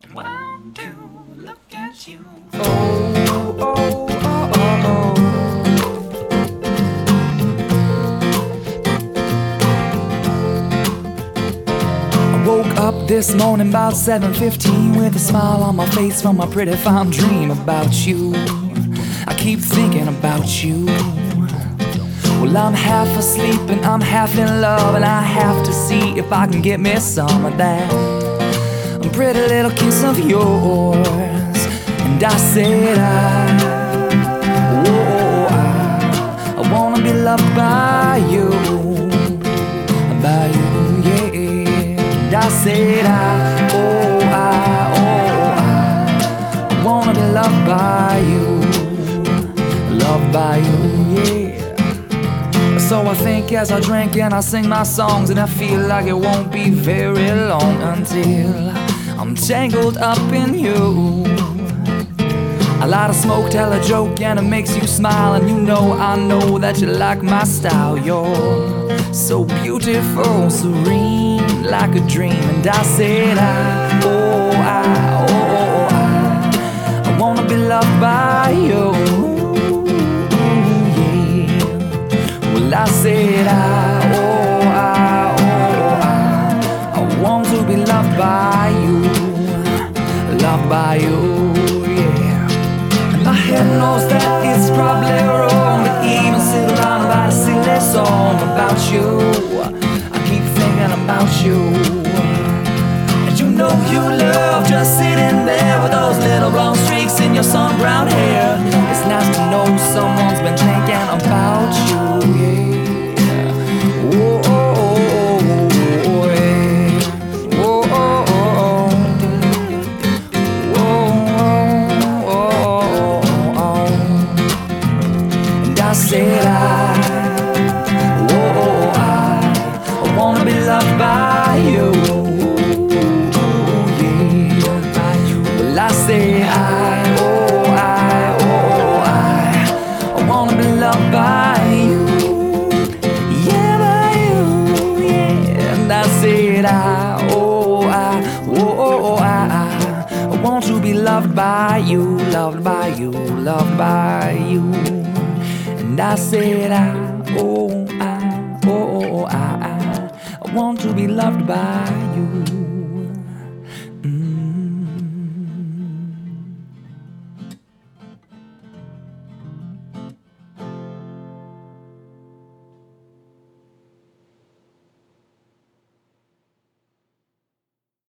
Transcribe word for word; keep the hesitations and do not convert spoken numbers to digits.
Want to look at you. Oh, oh, oh, oh, oh. I woke up this morning about seven fifteen with a smile on my face from a pretty fine dream about you. I keep thinking about you. Well, I'm half asleep and I'm half in love, and I have to see if I can get me some of that pretty little kiss of yours. And I said I, oh, I, I wanna be loved by you, by you, yeah. And I said I, oh, I, oh, I, I wanna be loved by you, loved by you, yeah. So I think as I drink and I sing my songs, and I feel like it won't be very long until I'm tangled up in you. I light a smoke, tell a joke, and it makes you smile. And you know, I know that you like my style. You're so beautiful, serene, like a dream. And I said I, oh, I, oh, I, I wanna be loved by you, yeah. Well, I said I, oh, I, oh, I, I want to be loved by you, loved by you, yeah. And my head knows that it's probably wrong to even sit around about a silly song about you. I keep thinking about you, and you know you love just sitting there with those little brown streaks in your sun brown hair. It's nice to know someone's been thinking about you, yeah. Oh, oh, oh, oh, yeah. Oh, oh, oh, oh, oh, oh, oh. And I said I, oh, I, I wanna be loved by you, yeah. Well, I say I, oh, I, oh, I, I wanna be loved by you, yeah, by you, yeah. And I said I, oh, I, oh, I, I want to be loved by you, loved by you, loved by you. And I said I, oh, I, oh, I, I want to be loved by you.